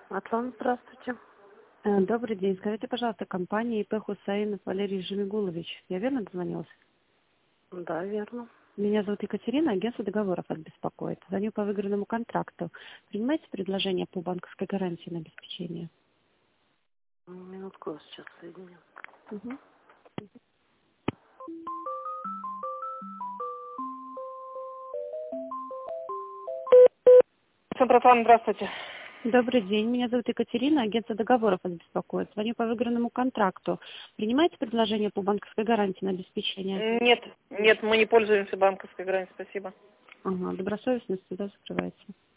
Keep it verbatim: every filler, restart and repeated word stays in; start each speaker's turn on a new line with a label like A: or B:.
A: Атлант, здравствуйте.
B: Э, Добрый день. Скажите, пожалуйста, компания ИП Хусаинов Валерий Жемигулович. Я верно дозвонилась?
A: Да, верно.
B: Меня зовут Екатерина, агентство договоров вас беспокоит. Звоню по выигранному контракту. Принимаете предложение по банковской гарантии на обеспечение?
A: Минутку, сейчас соединю.
B: Мгм.
A: Центрофан, здравствуйте.
B: Добрый день. Меня зовут Екатерина, агентство договоров вас беспокоит. Звоню по выигранному контракту. Принимаете предложение по банковской гарантии на обеспечение?
A: Нет, нет, мы не пользуемся банковской гарантией, спасибо.
B: Ага, добросовестность всегда закрывается.